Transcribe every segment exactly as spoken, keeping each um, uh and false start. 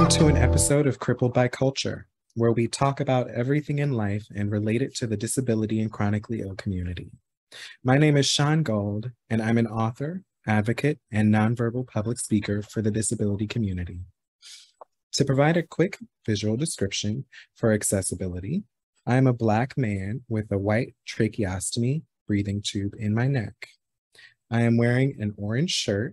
Welcome to an episode of Crippled by Culture, where we talk about everything in life and relate it to the disability and chronically ill community. My name is Sean Gold, and I'm an author, advocate, and nonverbal public speaker for the disability community. To provide a quick visual description for accessibility, I am a Black man with a white tracheostomy breathing tube in my neck. I am wearing an orange shirt.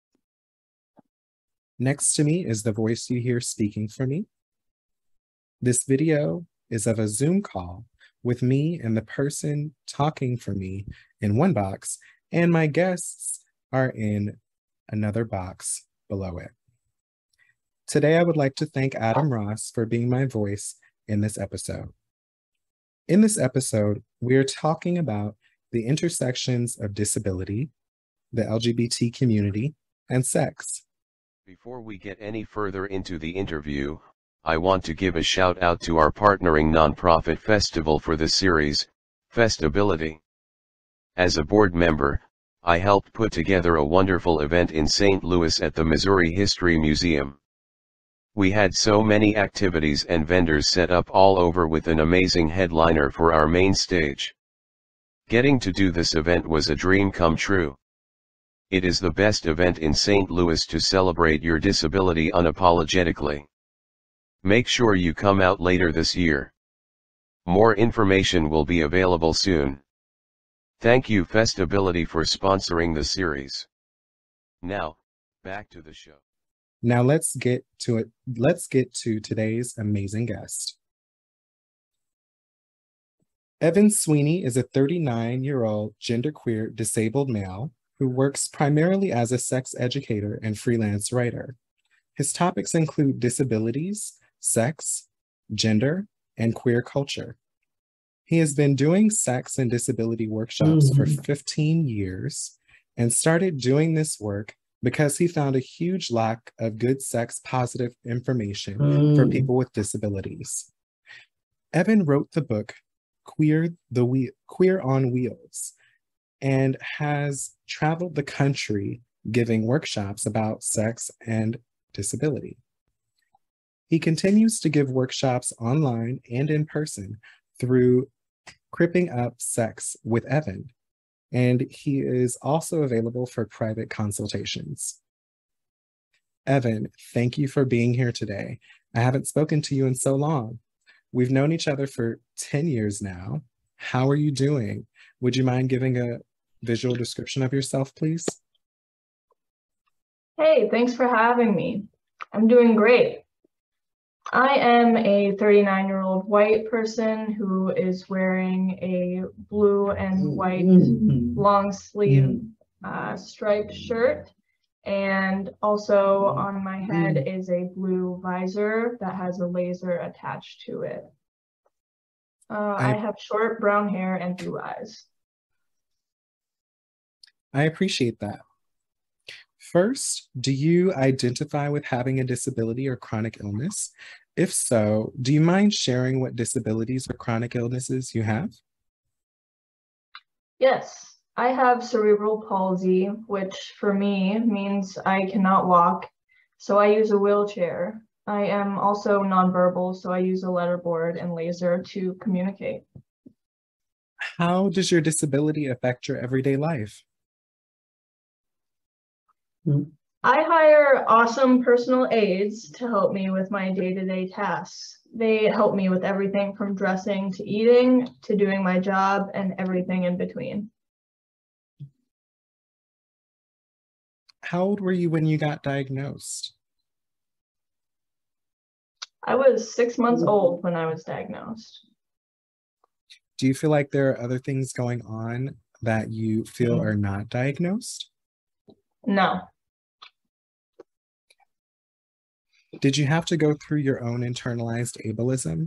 Next to me is the voice you hear speaking for me. This video is of a Zoom call with me and the person talking for me in one box, and my guests are in another box below it. Today, I would like to thank Adam Ross for being my voice in this episode. In this episode, we are talking about the intersections of disability, the L G B T community, and sex. Before we get any further into the interview, I want to give a shout out to our partnering nonprofit festival for the series, Festability. As a board member, I helped put together a wonderful event in Saint Louis at the Missouri History Museum. We had so many activities and vendors set up all over with an amazing headliner for our main stage. Getting to do this event was a dream come true. It is the best event in Saint Louis to celebrate your disability unapologetically. Make sure you come out later this year. More information will be available soon. Thank you Festability for sponsoring the series. Now, back to the show. Now let's get to it. Let's get to today's amazing guest. Evan Sweeney is a thirty-nine-year-old genderqueer disabled male who works primarily as a sex educator and freelance writer. His topics include disabilities, sex, gender, and queer culture. He has been doing sex and disability workshops mm-hmm. for fifteen years and started doing this work because he found a huge lack of good sex positive information mm. for people with disabilities. Evan wrote the book Queer, the We- Queer on Wheels, and has traveled the country giving workshops about sex and disability. He continues to give workshops online and in person through Cripping Up Sex with Evan, and he is also available for private consultations. Evan, thank you for being here today. I haven't spoken to you in so long. We've known each other for ten years now. How are you doing? Would you mind giving a visual description of yourself, please? Hey, thanks for having me. I'm doing great. I am a thirty-nine-year-old white person who is wearing a blue and white long sleeve uh, striped shirt. And also on my head is a blue visor that has a laser attached to it. Uh, I, I have short brown hair and blue eyes. I appreciate that. First, do you identify with having a disability or chronic illness? If so, do you mind sharing what disabilities or chronic illnesses you have? Yes, I have cerebral palsy, which for me means I cannot walk, so I use a wheelchair. I am also nonverbal, so I use a letterboard and laser to communicate. How does your disability affect your everyday life? I hire awesome personal aides to help me with my day-to-day tasks. They help me with everything from dressing to eating to doing my job and everything in between. How old were you when you got diagnosed? I was six months old when I was diagnosed. Do you feel like there are other things going on that you feel are not diagnosed? No. Did you have to go through your own internalized ableism?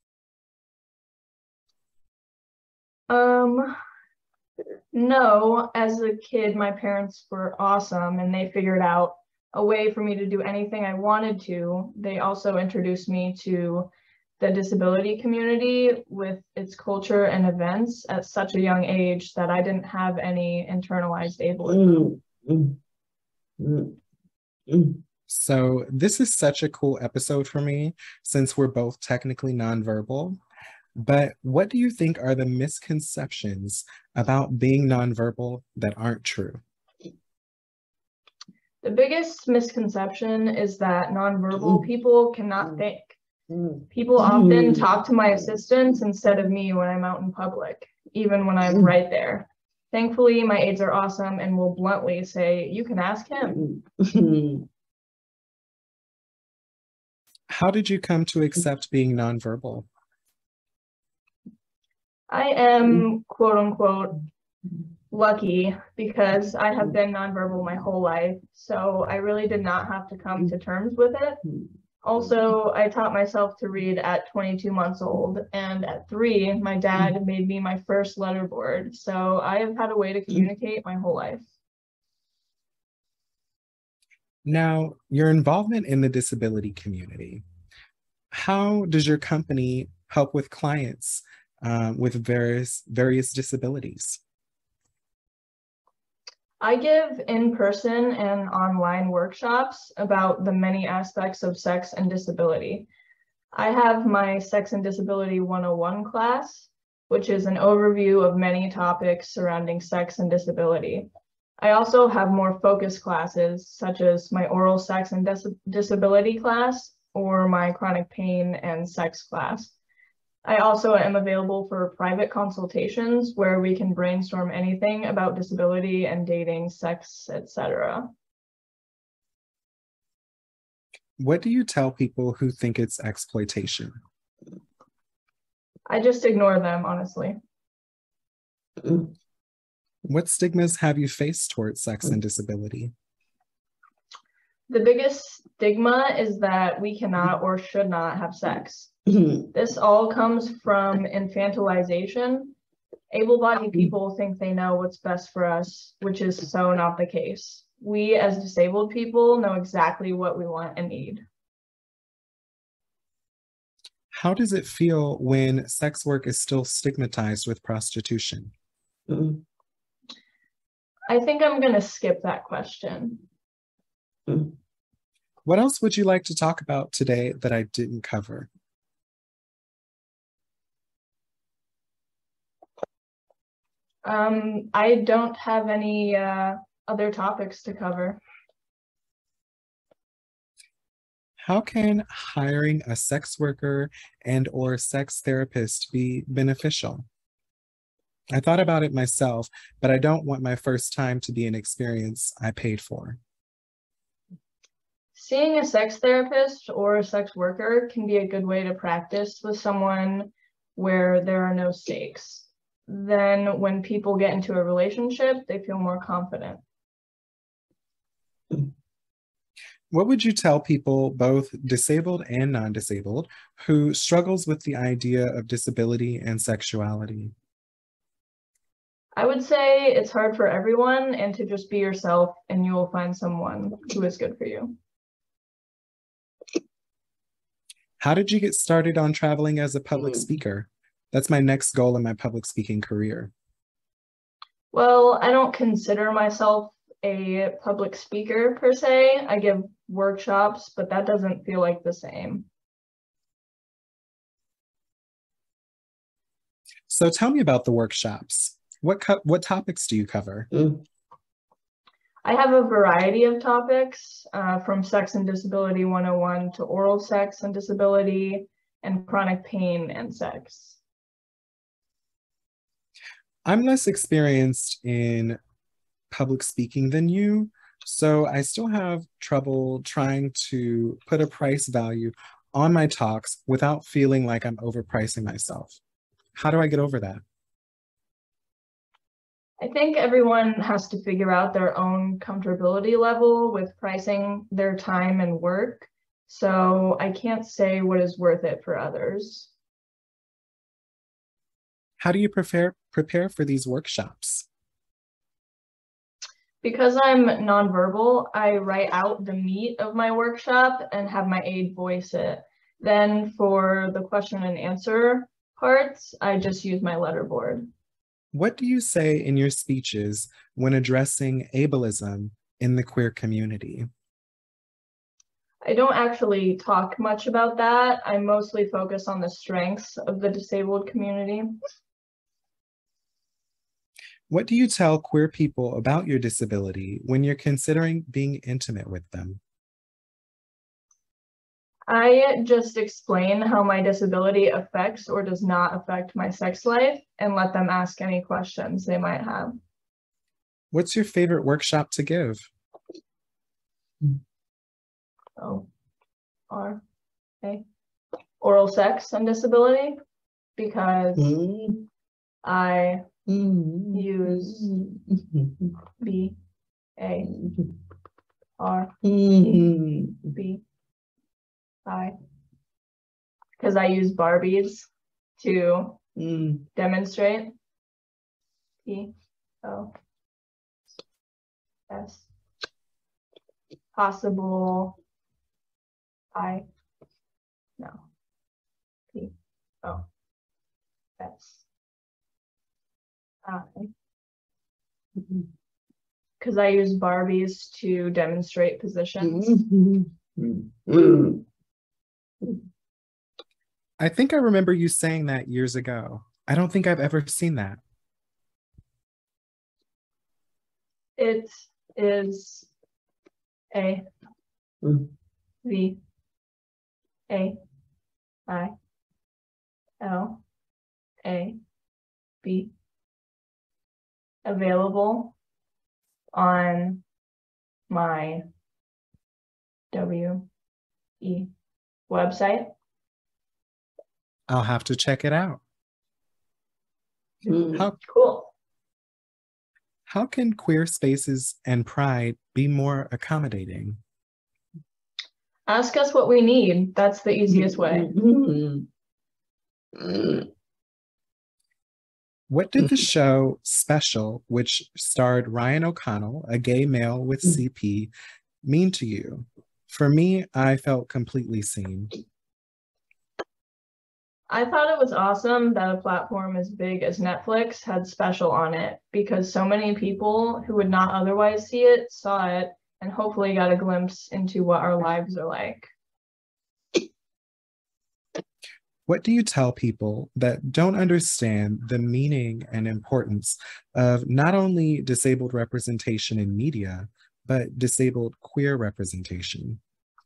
Um, no. As a kid, my parents were awesome and they figured out a way for me to do anything I wanted to. They also introduced me to the disability community with its culture and events at such a young age that I didn't have any internalized ableism. Mm, mm, mm, mm. So this is such a cool episode for me since we're both technically nonverbal. But what do you think are the misconceptions about being nonverbal that aren't true? The biggest misconception is that nonverbal people cannot think. People often talk to my assistants instead of me when I'm out in public, even when I'm right there. Thankfully, my aides are awesome and will bluntly say, "You can ask him." How did you come to accept being nonverbal? I am, quote unquote, lucky because I have been nonverbal my whole life, so I really did not have to come to terms with it. Also, I taught myself to read at twenty-two months old, and at three, my dad made me my first letterboard, so I have had a way to communicate my whole life. Now, your involvement in the disability community, how does your company help with clients um, with various, various disabilities? I give in-person and online workshops about the many aspects of sex and disability. I have my Sex and Disability one oh one class, which is an overview of many topics surrounding sex and disability. I also have more focused classes, such as my oral sex and dis disability class or my chronic pain and sex class. I also am available for private consultations where we can brainstorm anything about disability and dating, sex, et cetera. What do you tell people who think it's exploitation? I just ignore them, honestly. What stigmas have you faced towards sex and disability? The biggest stigma is that we cannot or should not have sex. This all comes from infantilization. Able-bodied people think they know what's best for us, which is so not the case. We, as disabled people, know exactly what we want and need. How does it feel when sex work is still stigmatized with prostitution? I think I'm going to skip that question. What else would you like to talk about today that I didn't cover? Um, I don't have any uh, other topics to cover. How can hiring a sex worker and or sex therapist be beneficial? I thought about it myself, but I don't want my first time to be an experience I paid for. Seeing a sex therapist or a sex worker can be a good way to practice with someone where there are no stakes. Then when people get into a relationship, they feel more confident. What would you tell people, both disabled and non-disabled, who struggles with the idea of disability and sexuality? I would say it's hard for everyone, and to just be yourself and you will find someone who is good for you. How did you get started on traveling as a public speaker? That's my next goal in my public speaking career. Well, I don't consider myself a public speaker per se. I give workshops, but that doesn't feel like the same. So tell me about the workshops. What, what topics do you cover? Mm. I have a variety of topics, uh, from Sex and Disability one oh one to oral sex and disability and chronic pain and sex. I'm less experienced in public speaking than you, so I still have trouble trying to put a price value on my talks without feeling like I'm overpricing myself. How do I get over that? I think everyone has to figure out their own comfortability level with pricing their time and work, so I can't say what is worth it for others. How do you prepare, prepare for these workshops? Because I'm nonverbal, I write out the meat of my workshop and have my aide voice it. Then for the question and answer parts, I just use my letterboard. What do you say in your speeches when addressing ableism in the queer community? I don't actually talk much about that. I mostly focus on the strengths of the disabled community. What do you tell queer people about your disability when you're considering being intimate with them? I just explain how my disability affects or does not affect my sex life and let them ask any questions they might have. What's your favorite workshop to give? O R A. Oral sex and disability, because mm. I mm. use B A R mm. B I, because I use Barbies to mm. demonstrate. P O S. Possible. I. No. P O S. I. Because I use Barbies to demonstrate positions. Mm-hmm. I think I remember you saying that years ago. I don't think I've ever seen that. It is A mm. V A I L A B, available on my W E website. I'll have to check it out. Mm, how cool. How can queer spaces and pride be more accommodating? Ask us what we need. That's the easiest way. What did the show Special, which starred Ryan O'Connell, a gay male with C P, mean to you? For me, I felt completely seen. I thought it was awesome that a platform as big as Netflix had Special on it, because so many people who would not otherwise see it saw it and hopefully got a glimpse into what our lives are like. What do you tell people that don't understand the meaning and importance of not only disabled representation in media, but disabled queer representation?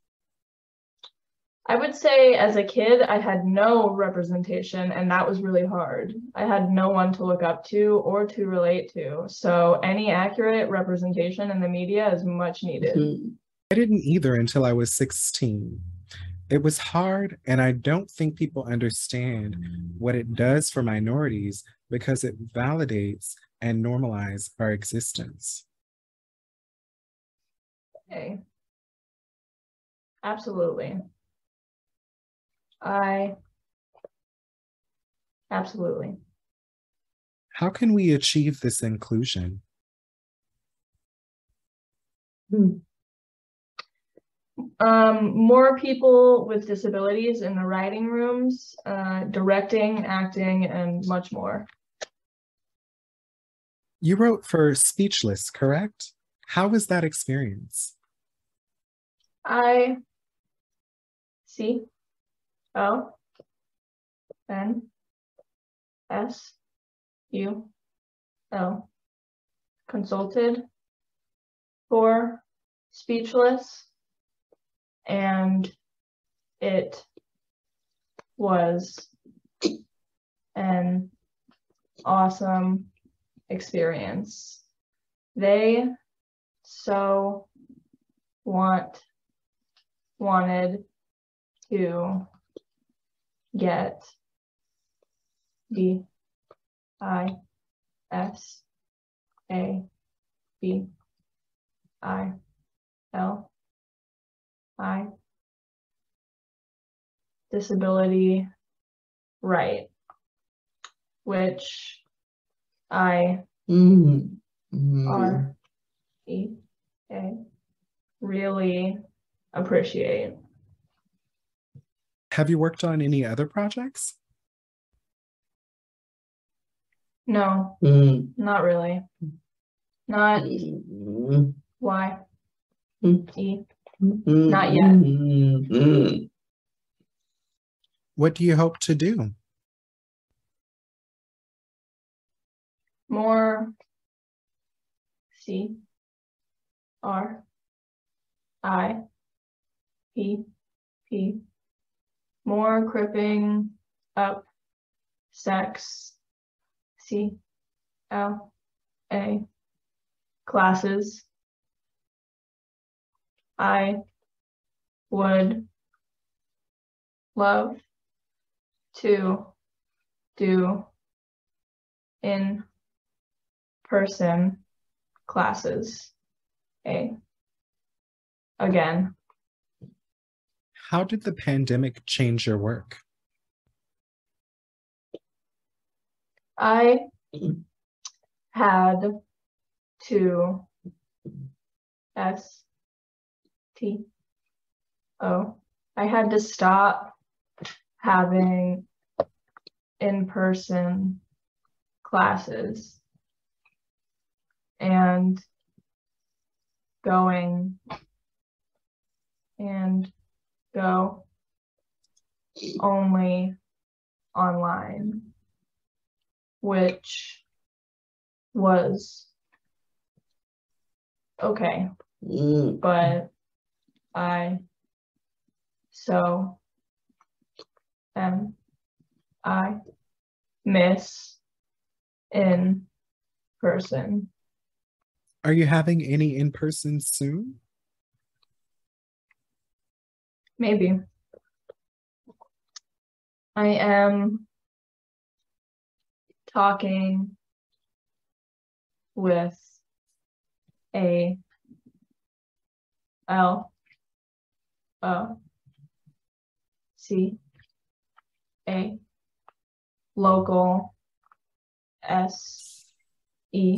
I would say as a kid, I had no representation, and that was really hard. I had no one to look up to or to relate to. So any accurate representation in the media is much needed. I didn't either until I was sixteen. It was hard, and I don't think people understand what it does for minorities because it validates and normalizes our existence. Okay. Absolutely. I absolutely. How can we achieve this inclusion? Hmm. Um, more people with disabilities in the writing rooms, uh, directing, acting, and much more. You wrote for Speechless, correct? How was that experience? I C O N S U L consulted for Speechless, and it was an awesome experience. They so want wanted to get D I S A B I L I disability right, which I mm-hmm. R E A really appreciate. Have you worked on any other projects? No, mm. not really. Not mm. Y mm. E Not yet. Mm-hmm. What do you hope to do? More C R I P P. More cripping up sex C L A classes. I would love to do in person classes A again. How did the pandemic change your work? I had to S T O. I had to stop having in-person classes and going and go only online, which was okay, Mm. but I so am I miss in person. Are you having any in-person soon? Maybe. I am talking with a L O C A local S E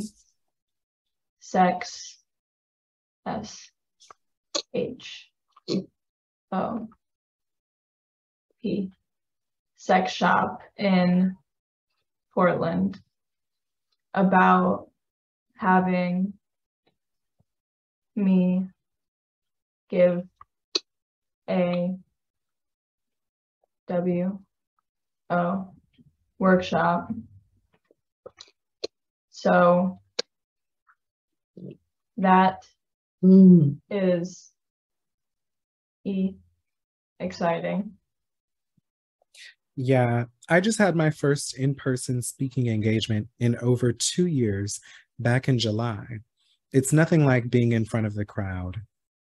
sex S H O P sex shop in Portland about having me give a W O workshop. So that Mm. is E exciting. Yeah, I just had my first in-person speaking engagement in over two years back in July. It's nothing like being in front of the crowd.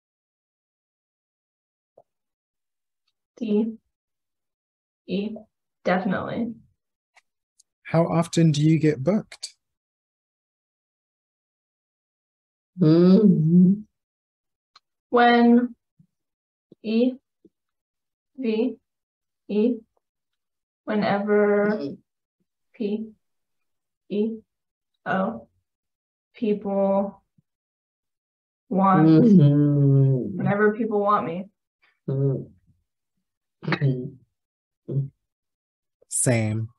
D E definitely. How often do you get booked? Mm. When E V E whenever Mm. P E O people want Mm. whenever people want me. Mm. Same.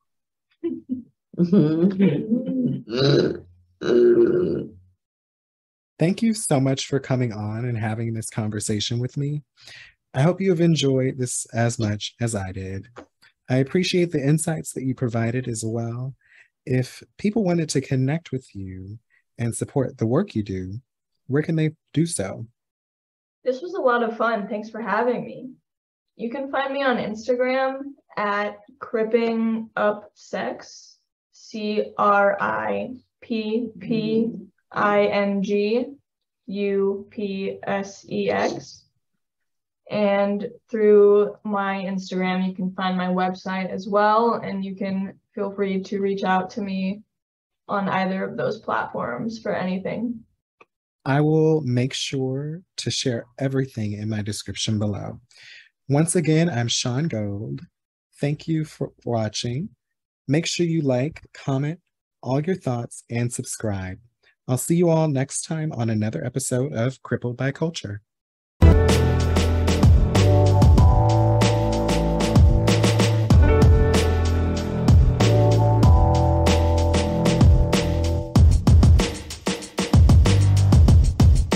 Mm. Thank you so much for coming on and having this conversation with me. I hope you have enjoyed this as much as I did. I appreciate the insights that you provided as well. If people wanted to connect with you and support the work you do, where can they do so? This was a lot of fun. Thanks for having me. You can find me on Instagram at cripping up sex, C R I P P I N G U P S E X. And through my Instagram, you can find my website as well, and you can feel free to reach out to me on either of those platforms for anything. I will make sure to share everything in my description below. Once again, I'm Sean Gold. Thank you for watching. Make sure you like, comment all your thoughts, and subscribe. I'll see you all next time on another episode of Crippled by Culture.